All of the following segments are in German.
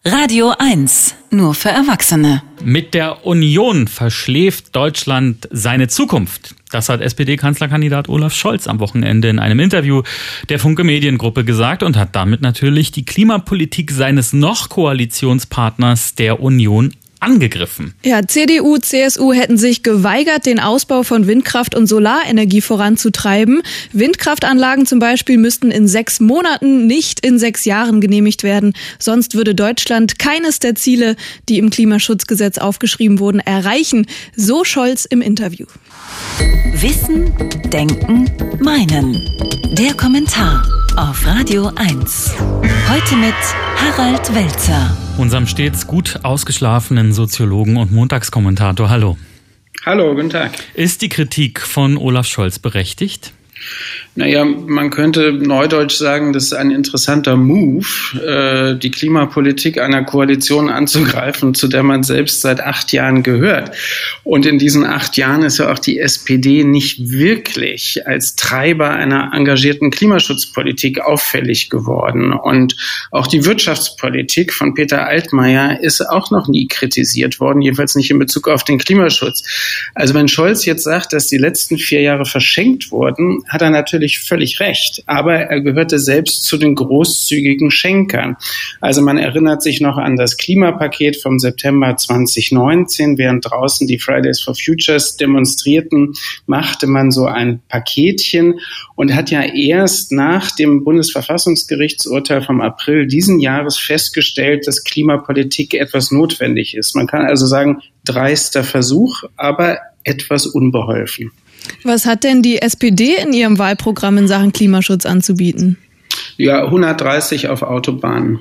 Radio 1, nur für Erwachsene. Mit der Union verschläft Deutschland seine Zukunft. Das hat SPD-Kanzlerkandidat Olaf Scholz am Wochenende in einem Interview der Funke Mediengruppe gesagt und hat damit natürlich die Klimapolitik seines Koalitionspartners der Union angegriffen. Ja, CDU, CSU hätten sich geweigert, den Ausbau von Windkraft und Solarenergie voranzutreiben. Windkraftanlagen zum Beispiel müssten in 6 Monaten, nicht in 6 Jahren genehmigt werden. Sonst würde Deutschland keines der Ziele, die im Klimaschutzgesetz aufgeschrieben wurden, erreichen. So Scholz im Interview. Wissen, Denken, Meinen. Der Kommentar auf Radio 1. Heute mit Harald Welzer. Unserem stets gut ausgeschlafenen Soziologen und Montagskommentator. Hallo. Hallo, guten Tag. Ist die Kritik von Olaf Scholz berechtigt? Naja, man könnte neudeutsch sagen, das ist ein interessanter Move, die Klimapolitik einer Koalition anzugreifen, zu der man selbst seit 8 Jahren gehört. Und in diesen 8 Jahren ist ja auch die SPD nicht wirklich als Treiber einer engagierten Klimaschutzpolitik auffällig geworden. Und auch die Wirtschaftspolitik von Peter Altmaier ist auch noch nie kritisiert worden, jedenfalls nicht in Bezug auf den Klimaschutz. Also wenn Scholz jetzt sagt, dass die letzten 4 Jahre verschenkt wurden, hat er natürlich völlig recht, aber er gehörte selbst zu den großzügigen Schenkern. Also man erinnert sich noch an das Klimapaket vom September 2019, während draußen die Fridays for Futures demonstrierten, machte man so ein Paketchen und hat ja erst nach dem Bundesverfassungsgerichtsurteil vom April diesen Jahres festgestellt, dass Klimapolitik etwas notwendig ist. Man kann also sagen, dreister Versuch, aber etwas unbeholfen. Was hat denn die SPD in ihrem Wahlprogramm in Sachen Klimaschutz anzubieten? Ja, 130 auf Autobahnen.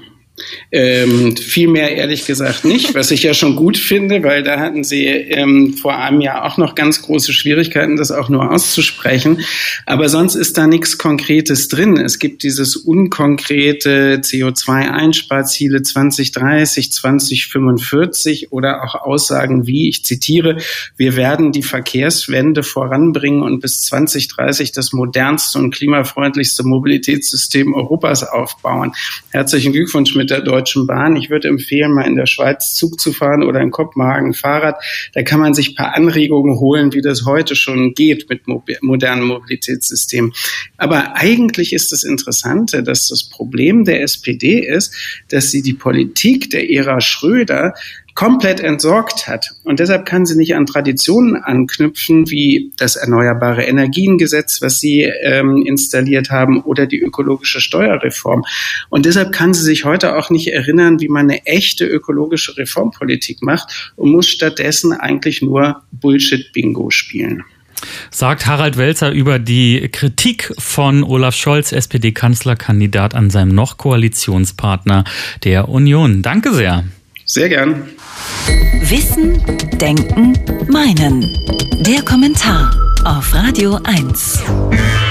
Viel mehr ehrlich gesagt nicht, was ich ja schon gut finde, weil da hatten sie vor einem Jahr auch noch ganz große Schwierigkeiten, das auch nur auszusprechen. Aber sonst ist da nichts Konkretes drin. Es gibt dieses unkonkrete CO2-Einsparziele 2030, 2045 oder auch Aussagen wie, ich zitiere, wir werden die Verkehrswende voranbringen und bis 2030 das modernste und klimafreundlichste Mobilitätssystem Europas aufbauen. Herzlichen Glückwunsch mit der Deutschen Bahn. Ich würde empfehlen, mal in der Schweiz Zug zu fahren oder in Kopenhagen Fahrrad. Da kann man sich ein paar Anregungen holen, wie das heute schon geht mit modernen Mobilitätssystemen. Aber eigentlich ist das Interessante, dass das Problem der SPD ist, dass sie die Politik der Ära Schröder komplett entsorgt hat. Und deshalb kann sie nicht an Traditionen anknüpfen, wie das Erneuerbare Energiengesetz, was sie installiert haben, oder die ökologische Steuerreform. Und deshalb kann sie sich heute auch nicht erinnern, wie man eine echte ökologische Reformpolitik macht und muss stattdessen eigentlich nur Bullshit-Bingo spielen. Sagt Harald Welzer über die Kritik von Olaf Scholz, SPD-Kanzlerkandidat, an seinem Koalitionspartner der Union. Danke sehr. Sehr gern. Wissen, Denken, Meinen. Der Kommentar auf Radio 1.